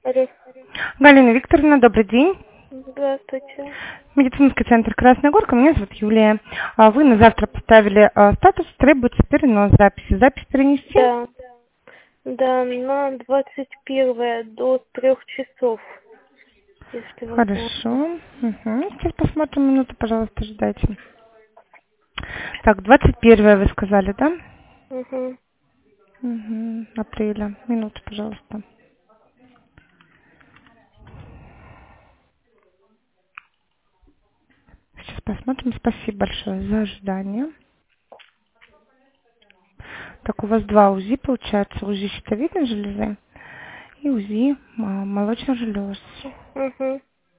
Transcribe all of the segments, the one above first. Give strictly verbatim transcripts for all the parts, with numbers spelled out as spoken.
Алло. Галина Викторовна, добрый день. Здравствуйте. Медицинский центр Красная Горка, меня зовут Юлия. А Вы на завтра поставили а, статус, требуется перенос записи. Запись перенести? Да. Да, на двадцать первое до трех часов, если возможно. Хорошо. Угу. Сейчас посмотрим, минуту, пожалуйста, ждайте. Так, двадцать первое вы сказали, да? Угу. Угу. Апреля. Минуту, пожалуйста. Сейчас посмотрим. Спасибо большое за ожидание. Так, у вас два УЗИ получается. УЗИ щитовидной железы и УЗИ а, молочных желез. Угу.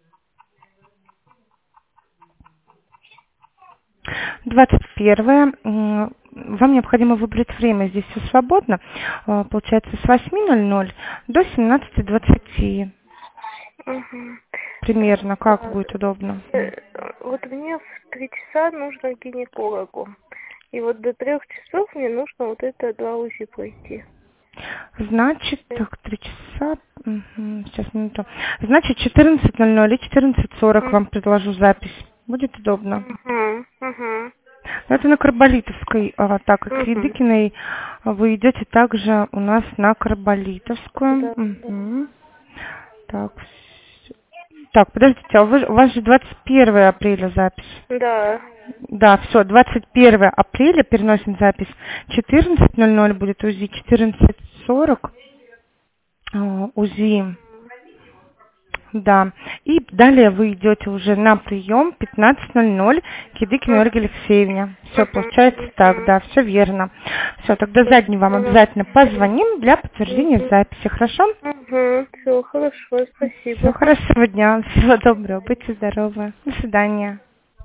двадцать первое. м, Вам необходимо выбрать время. Здесь все свободно. А, Получается, с восьми ноль ноль до семнадцати двадцати. Угу. Примерно. Как будет удобно? Вот мне в три часа нужно к гинекологу. И вот до трех часов мне нужно вот это два УЗИ пройти. Значит, так, три часа. Мгм, сейчас, минуту. Значит, четырнадцать ноль ноль и четырнадцать сорок вам предложу запись. Будет удобно. Угу. Угу. Но это на Карболитовской, а, так как с Угу. Едыкиной вы идете также у нас на Карболитовскую. Да, да. Мгм. Так, всё. Так, подождите, а вы, у вас же двадцать первое апреля запись. Да. Да, все, двадцать первое апреля переносим запись. четырнадцать ноль ноль будет УЗИ, четырнадцать сорок а, УЗИ. Да. И далее вы идете уже на прием пятнадцать ноль ноль к Едыкиной Ольге Алексеевне. Все, получается так, да, все верно. Все, тогда задний вам обязательно позвоним для подтверждения записи, хорошо? Угу. Все, хорошо, Все, спасибо. хорошего дня, всего доброго, будьте здоровы. До свидания.